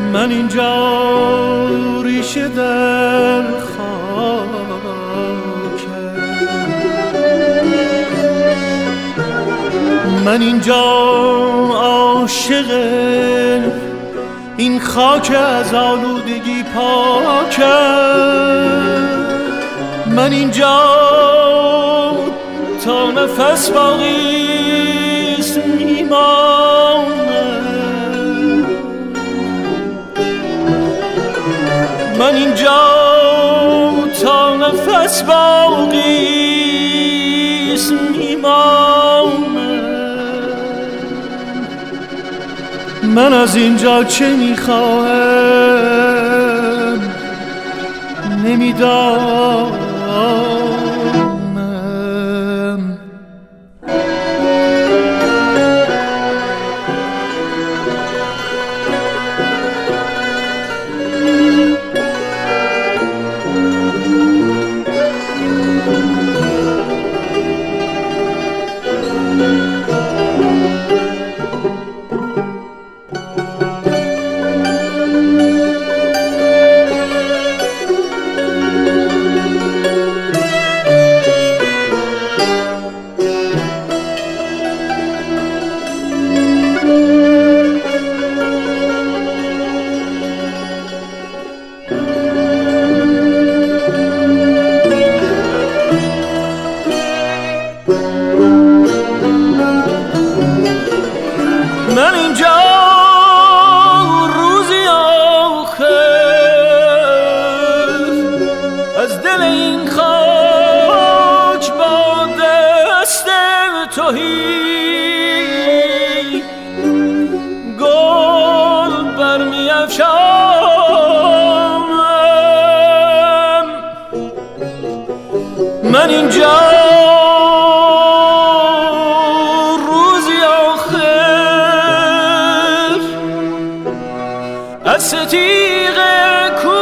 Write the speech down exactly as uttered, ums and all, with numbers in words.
من اینجا ریشه در من اینجا عاشق این خاک از آلودگی پاکم. من اینجا تا نفس باقیست میمانم. من اینجا تا نفس باقیست میمانم. من از اینجا چه میخواهم نمیدانم. من اینجا روزی آخر از دل این خاک با دست تهی گل برمی افشانم. من اینجا از ستیغ کو